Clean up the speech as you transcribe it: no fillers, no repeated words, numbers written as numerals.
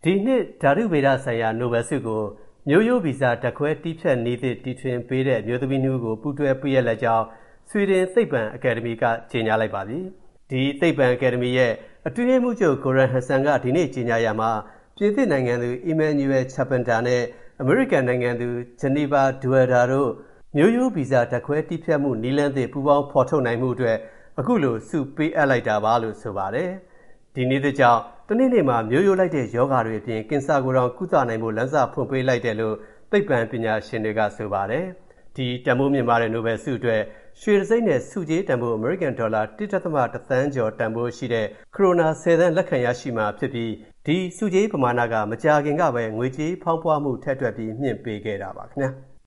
ဒီနှစ်ဓာတုဗေဒဆိုင်ရာနိုဘယ်ဆုကိုမျိုးရိုးဗီဇဓာတ်ခွဲတီးဖြတ်နည်းသစ်တီထွင်ပေးတဲ့အမျိုးသမီးနှစ်ဦးကိုပူးတွဲပေးအပ်လိုက်ကြောင်းဆွီဒင်သိပ္ပံအကယ်ဒမီကကြေညာလိုက်ပါပြီ။ဒီသိပ္ပံအကယ်ဒမီရဲ့အတွင်းရေးမှူးချုပ်ကိုရန်ဟန်ဆန်ကဒီနေ့ကြေညာရာမှာပြင်သစ်နိုင်ငံသူအီမန်နျူရယ်ချာပန်တာနဲ့အမေရိကန်နိုင်ငံသူဂျနီဗာဒူဝယ်ဒါတို့မျိုးရိုးဗီဇဓာတ်ခွဲတီးဖြတ်မှုနည်းလမ်းသစ်ပူးပေါင်းဖော်ထုတ်နိုင်မှုအတွက်အခုလိုဆုပေးအပ်လိုက်တာပါလို့ဆိုပါတယ်။ဒီနည်းသစ်ကြောင့်တနေ့မှာမျိုးရိုးလိုက်တဲ့ယောဂါတွေအပြင်ကင်ဆာကိုတောင်ကုသနိုင်ဖို့လမ်းစာဖွင့်ပေးလိုက်တယ်လို့သိပ္ပံပညာရှင်တွေကဆိုပါတယ်။ဒီတန်ဖိုးမြင့်မားတဲ့နိုဘယ်ဆုအတွက်ရွှေတံဆိပ်နဲ့ဆုကြေးတန်ဖိုးအမေရိကန်ဒေါ်လာ 1.1 သန်းကျော်တန်ဖိုးရှိတဲ့ခရိုနာ10 သန်းလက်ခံရရှိမှာဖြစ်ပြီးဒီဆုကြေးပမာဏကမကြာခင်ကပဲငွေကြေးဖောင်းပွားမှုထက်တွက်ပြီးမြင့်ပေးခဲ့တာပါခင်ဗျာ။